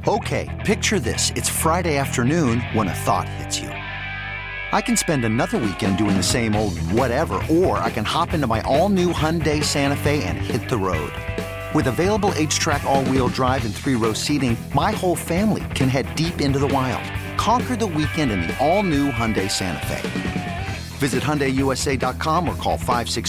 Okay, picture this. It's Friday afternoon when a thought hits you. I can spend another weekend doing the same old whatever, or I can hop into my all-new Hyundai Santa Fe and hit the road. With available H-Track all-wheel drive and 3-row seating, my whole family can head deep into the wild. Conquer the weekend in the all-new Hyundai Santa Fe. Visit HyundaiUSA.com or call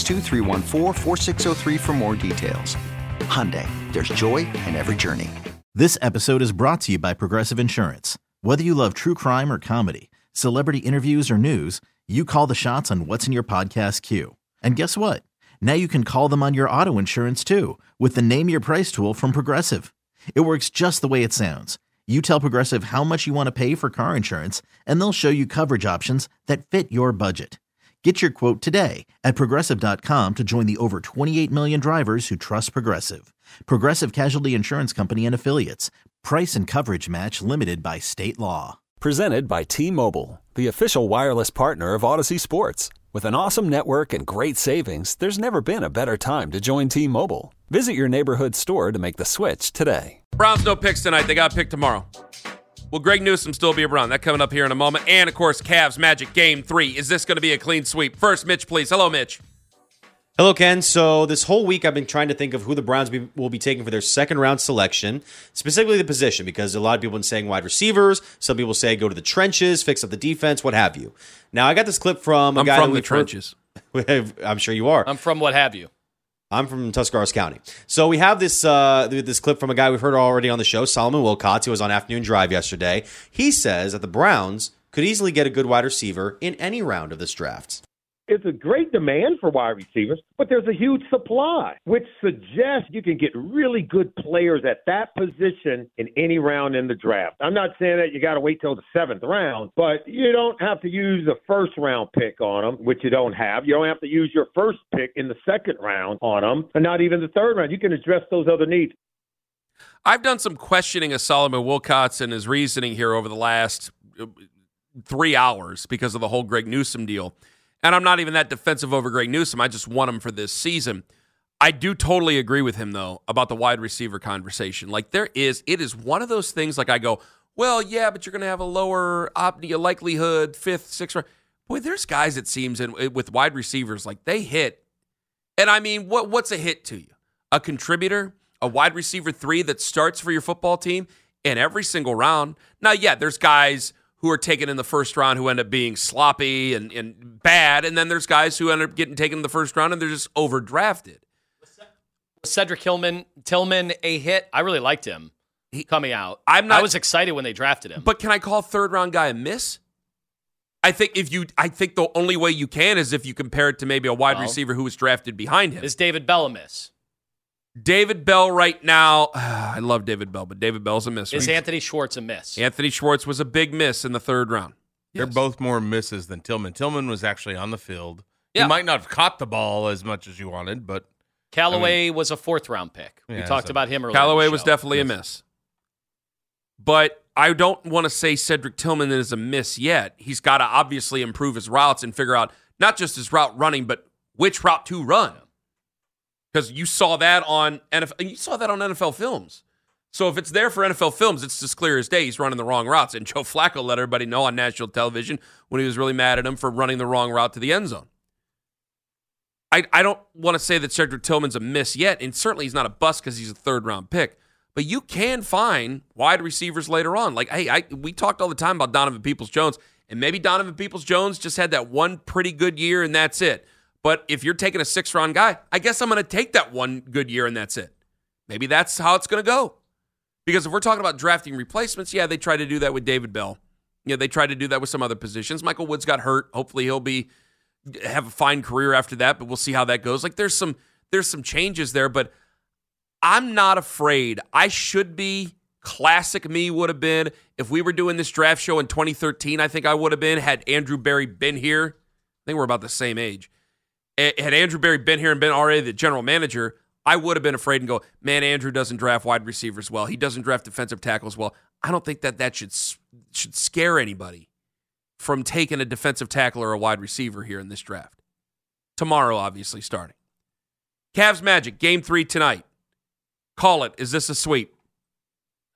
562-314-4603 for more details. Hyundai, there's joy in every journey. This episode is brought to you by Progressive Insurance. Whether you love true crime or comedy, celebrity interviews or news, you call the shots on what's in your podcast queue. And guess what? Now you can call them on your auto insurance too with the Name Your Price tool from Progressive. It works just the way it sounds. You tell Progressive how much you want to pay for car insurance, and they'll show you coverage options that fit your budget. Get your quote today at Progressive.com to join the over 28 million drivers who trust Progressive. Progressive Casualty Insurance Company and Affiliates. Price and coverage match limited by state law. Presented by T-Mobile, the official wireless partner of Odyssey Sports. With an awesome network and great savings, there's never been a better time to join T-Mobile. Visit your neighborhood store to make the switch today. Browns no picks tonight. They got picked tomorrow. Will Greg Newsome still be around? That coming up here in a moment. And, of course, Cavs Magic Game 3. Is this going to be a clean sweep? First, Mitch, please. Hello, Mitch. Hello, Ken. So this whole week I've been trying to think of who the Browns will be taking for their second-round selection, specifically the position, because a lot of people have been saying wide receivers. Some people say go to the trenches, fix up the defense, what have you. Now, I got this clip from a guy from the trenches. I'm sure you are. I'm from what have you. I'm from Tuscarawas County. So we have this this clip from a guy we've heard already on the show, Solomon Wilcots, who was on Afternoon Drive yesterday. He says that the Browns could easily get a good wide receiver in any round of this draft. It's a great demand for wide receivers, but there's a huge supply, which suggests you can get really good players at that position in any round in the draft. I'm not saying that you got to wait till the 7th round, but you don't have to use the first-round pick on them, which you don't have. You don't have to use your first pick in the second round on them, and not even the third round. You can address those other needs. I've done some questioning of Solomon Wilcots and his reasoning here over the last 3 hours because of the whole Greg Newsome deal. And I'm not even that defensive over Greg Newsome. I just want him for this season. I do totally agree with him, though, about the wide receiver conversation. Like, it is one of those things, like I go, well, yeah, but you're going to have a lower likelihood, 5th, 6th round. Boy, there's guys, it seems, with wide receivers, like they hit. And I mean, what's a hit to you? A contributor, a wide receiver 3 that starts for your football team in every single round. Now, yeah, there's guys who are taken in the first round who end up being sloppy and bad, and then there's guys who end up getting taken in the first round and they're just overdrafted. Cedric Tillman a hit? I really liked him coming out. I was excited when they drafted him. But can I call third-round guy a miss? I think the only way you can is if you compare it to maybe a wide receiver who was drafted behind him. Is David Bell a miss? David Bell right now, I love David Bell, but David Bell's a miss. Is Anthony Schwartz a miss? Anthony Schwartz was a big miss in the 3rd round. They're both more misses than Tillman. Tillman was actually on the field. Yeah. He might not have caught the ball as much as you wanted, but Callaway was a 4th-round pick. We talked about him earlier. Callaway was definitely a miss. But I don't want to say Cedric Tillman is a miss yet. He's got to obviously improve his routes and figure out not just his route running, but which route to run. Because you saw that on NFL Films. So if it's there for NFL Films, it's just clear as day he's running the wrong routes. And Joe Flacco let everybody know on national television when he was really mad at him for running the wrong route to the end zone. I don't want to say that Cedric Tillman's a miss yet, and certainly he's not a bust because he's a 3rd-round pick. But you can find wide receivers later on. Like, hey, we talked all the time about Donovan Peoples-Jones, and maybe Donovan Peoples-Jones just had that one pretty good year, and that's it. But if you're taking a 6th-round guy, I guess I'm going to take that one good year and that's it. Maybe that's how it's going to go. Because if we're talking about drafting replacements, yeah, they tried to do that with David Bell. Yeah, they tried to do that with some other positions. Michael Woods got hurt. Hopefully he'll have a fine career after that, but we'll see how that goes. Like there's some changes there, but I'm not afraid. I should be. Classic me would have been if we were doing this draft show in 2013. I think I would have been had Andrew Berry been here. I think we're about the same age. Had Andrew Berry been here and been already the general manager, I would have been afraid and go, man, Andrew doesn't draft wide receivers well. He doesn't draft defensive tackles well. I don't think that should scare anybody from taking a defensive tackle or a wide receiver here in this draft. Tomorrow, obviously, starting. Cavs Magic, Game 3 tonight. Call it. Is this a sweep?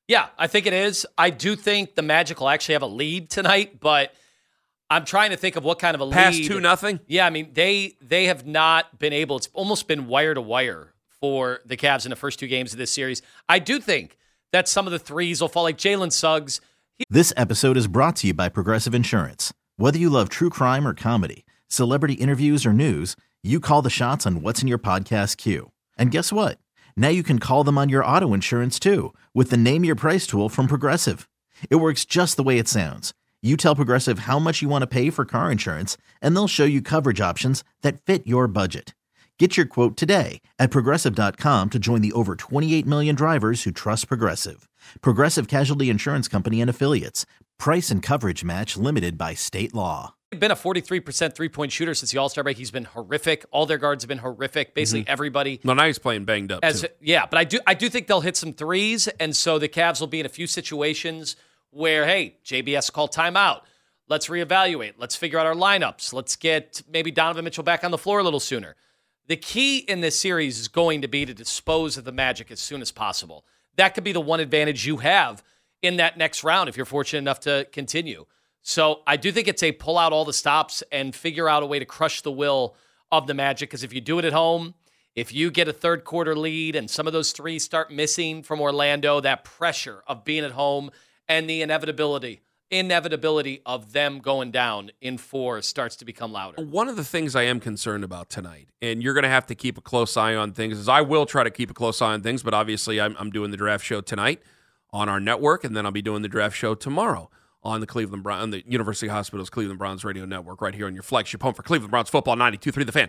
Yeah, I think it is. I do think the Magic will actually have a lead tonight, but I'm trying to think of what kind of a Past lead. 2-0? Yeah, I mean, they have not been able. It's almost been wire to wire for the Cavs in the first 2 games of this series. I do think that some of the threes will fall, like Jalen Suggs. This episode is brought to you by Progressive Insurance. Whether you love true crime or comedy, celebrity interviews or news, you call the shots on what's in your podcast queue. And guess what? Now you can call them on your auto insurance too with the Name Your Price tool from Progressive. It works just the way it sounds. You tell Progressive how much you want to pay for car insurance, and they'll show you coverage options that fit your budget. Get your quote today at Progressive.com to join the over 28 million drivers who trust Progressive. Progressive Casualty Insurance Company and Affiliates. Price and coverage match limited by state law. He's been a 43% three-point shooter since the All-Star break. He's been horrific. All their guards have been horrific. Basically everybody. Well, now he's playing banged up, too. Yeah, but I do think they'll hit some threes, and so the Cavs will be in a few situations where, hey, JB has to call timeout. Let's reevaluate. Let's figure out our lineups. Let's get maybe Donovan Mitchell back on the floor a little sooner. The key in this series is going to be to dispose of the Magic as soon as possible. That could be the one advantage you have in that next round if you're fortunate enough to continue. So I do think it's a pull out all the stops and figure out a way to crush the will of the Magic, because if you do it at home, if you get a third quarter lead and some of those threes start missing from Orlando, that pressure of being at home and the inevitability of them going down in 4 starts to become louder. One of the things I am concerned about tonight, and you're going to have to keep a close eye on things, is I will try to keep a close eye on things, but obviously I'm doing the draft show tonight on our network, and then I'll be doing the draft show tomorrow on the University Hospital's Cleveland Browns radio network right here on your flagship home for Cleveland Browns football, 92.3 The Fan.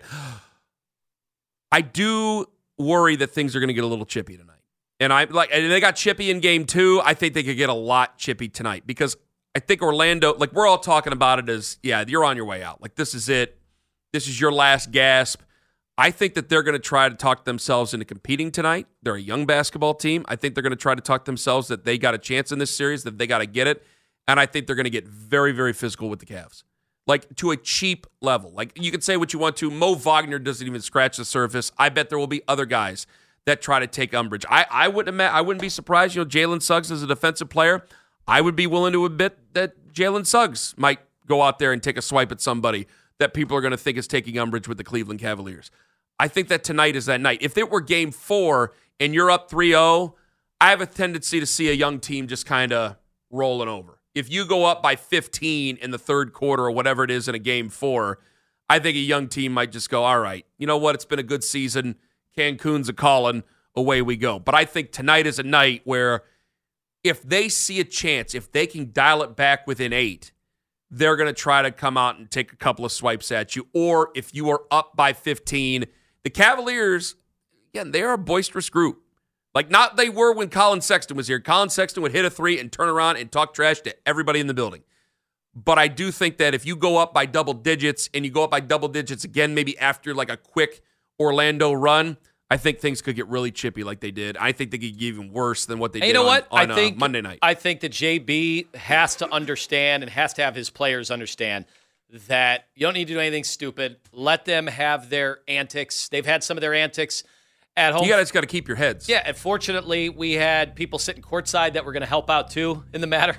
I do worry that things are going to get a little chippy tonight. And they got chippy in game 2. I think they could get a lot chippy tonight, because I think Orlando, like, we're all talking about it as, yeah, you're on your way out. Like, this is it. This is your last gasp. I think that they're going to try to talk themselves into competing tonight. They're a young basketball team. I think they're going to try to talk themselves that they got a chance in this series, that they got to get it. And I think they're going to get very, very physical with the Cavs. Like, to a cheap level. Like, you can say what you want to. Mo Wagner doesn't even scratch the surface. I bet there will be other guys that try to take umbrage. I wouldn't be surprised. Jalen Suggs is a defensive player. I would be willing to admit that Jalen Suggs might go out there and take a swipe at somebody that people are going to think is taking umbrage with the Cleveland Cavaliers. I think that tonight is that night. If it were game 4 and you're up 3-0, I have a tendency to see a young team just kind of rolling over. If you go up by 15 in the third quarter or whatever it is in a game 4, I think a young team might just go, all right, you know what? It's been a good season. Cancun's a calling. Away we go. But I think tonight is a night where if they see a chance, if they can dial it back within 8, they're going to try to come out and take a couple of swipes at you. Or if you are up by 15, the Cavaliers, again, they are a boisterous group. Like, not they were when Colin Sexton was here. Colin Sexton would hit a 3 and turn around and talk trash to everybody in the building. But I do think that if you go up by double digits and you go up by double digits again, maybe after like a quick Orlando run, I think things could get really chippy like they did. I think they could get even worse than what they did on Monday night. I think that JB has to understand and has to have his players understand that you don't need to do anything stupid. Let them have their antics. They've had some of their antics at home. You guys got to keep your heads. Yeah, and fortunately, we had people sitting courtside that were going to help out too in the matter.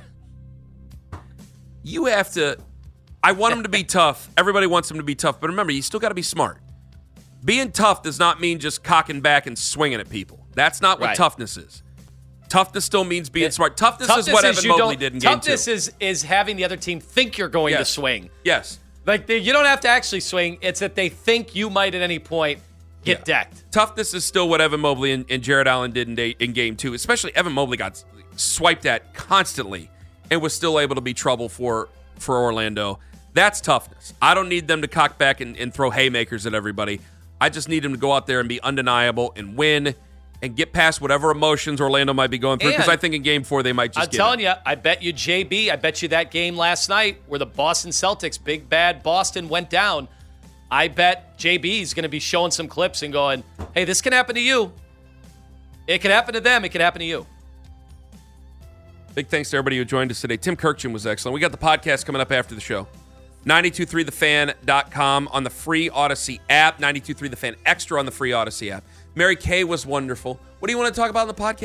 You have to. I want them to be tough. Everybody wants them to be tough. But remember, you still got to be smart. Being tough does not mean just cocking back and swinging at people. That's not what toughness is. Toughness still means being smart. Toughness is what Evan Mobley did in game 2. Toughness is having the other team think you're going to swing. Yes. Like, you don't have to actually swing. It's that they think you might at any point get decked. Toughness is still what Evan Mobley and Jared Allen did in game 2. Especially Evan Mobley got swiped at constantly and was still able to be trouble for Orlando. That's toughness. I don't need them to cock back and throw haymakers at everybody. I just need them to go out there and be undeniable and win and get past whatever emotions Orlando might be going through, because I think in game 4 they might just I'm telling you, I bet you JB, I bet you that game last night where the Boston Celtics, big bad Boston, went down, I bet JB's going to be showing some clips and going, hey, this can happen to you. It can happen to them. It can happen to you. Big thanks to everybody who joined us today. Tim Kirkchin was excellent. We got the podcast coming up after the show. 923thefan.com on the free Odyssey app. 923 The Fan Extra on the free Odyssey app. Mary Kay was wonderful. What do you want to talk about on the podcast?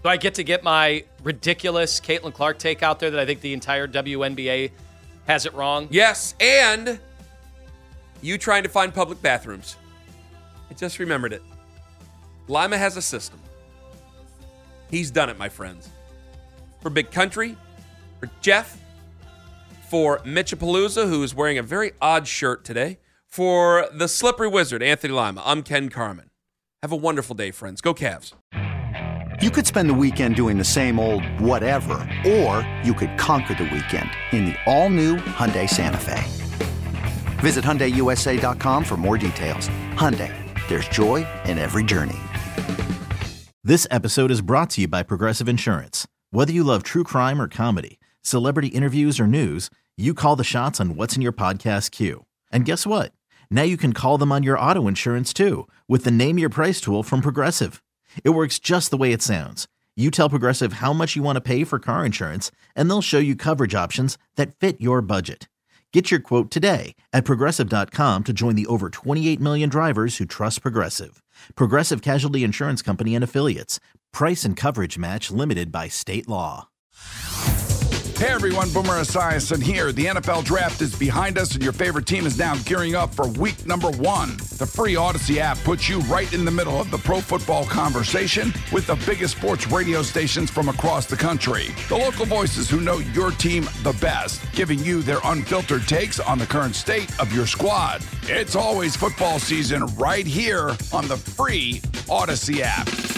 Do I get my ridiculous Caitlin Clark take out there that I think the entire WNBA has it wrong? Yes, and you trying to find public bathrooms. I just remembered it. Lima has a system. He's done it, my friends. For Big Country, for Jeff, for Mitchapalooza, who is wearing a very odd shirt today, for the Slippery Wizard, Anthony Lima, I'm Ken Carman. Have a wonderful day, friends. Go Cavs. You could spend the weekend doing the same old whatever, or you could conquer the weekend in the all-new Hyundai Santa Fe. Visit HyundaiUSA.com for more details. Hyundai, there's joy in every journey. This episode is brought to you by Progressive Insurance. Whether you love true crime or comedy, celebrity interviews or news, you call the shots on what's in your podcast queue. And guess what? Now you can call them on your auto insurance too with the Name Your Price tool from Progressive. It works just the way it sounds. You tell Progressive how much you want to pay for car insurance, and they'll show you coverage options that fit your budget. Get your quote today at Progressive.com to join the over 28 million drivers who trust Progressive. Progressive Casualty Insurance Company and Affiliates. Price and coverage match limited by state law. Hey everyone, Boomer Esiason here. The NFL Draft is behind us and your favorite team is now gearing up for week number 1. The free Odyssey app puts you right in the middle of the pro football conversation with the biggest sports radio stations from across the country. The local voices who know your team the best, giving you their unfiltered takes on the current state of your squad. It's always football season right here on the free Odyssey app.